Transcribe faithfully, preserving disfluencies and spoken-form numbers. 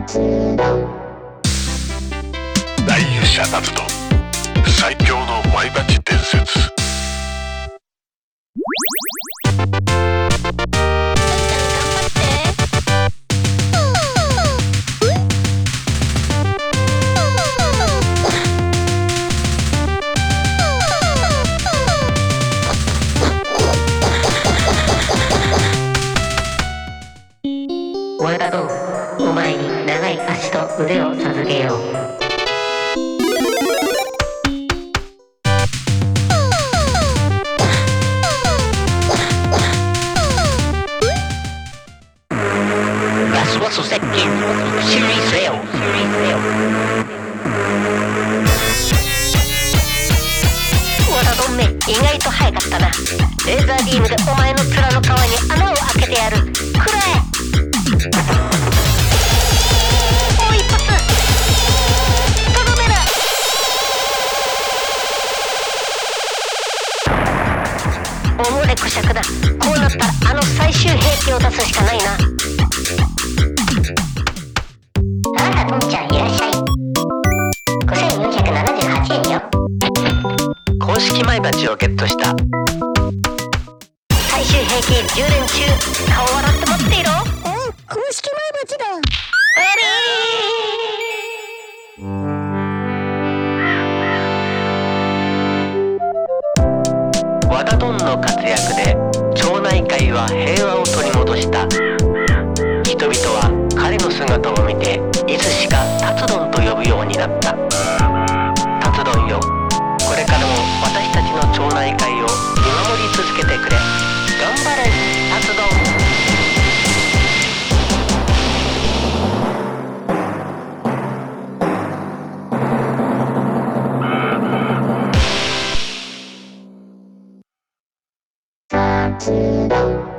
大勇者ナルト、最強のマイバチ伝説。 俺だとお前に長い足と腕を授けよう。ラスボス接近、シリーズレオ、シリーズレオ。わだどんめ、意外と早かったな。レーザービームでお前の面の皮に穴を開けてやる。くらえ。もう一発。とどめだ。おもれこしゃくだ。こうなったらあの最終兵器を出すしかないな。あら、とんちゃんいらっしゃい。ごせんよんひゃくななじゅうはちえんよ。公式マイバチをゲットした。最終兵器充電中。顔笑って待っていろ。うん、公式マイバチだ。あれー。和田ドンの活躍で町内会は平和を取り戻した。人々は彼の姿を見ていつしか達ドンと呼ぶようになった。達ドンよ、これからも私たちの町内会を見守り続けてくれ。頑張れ、達ドン。達ドン。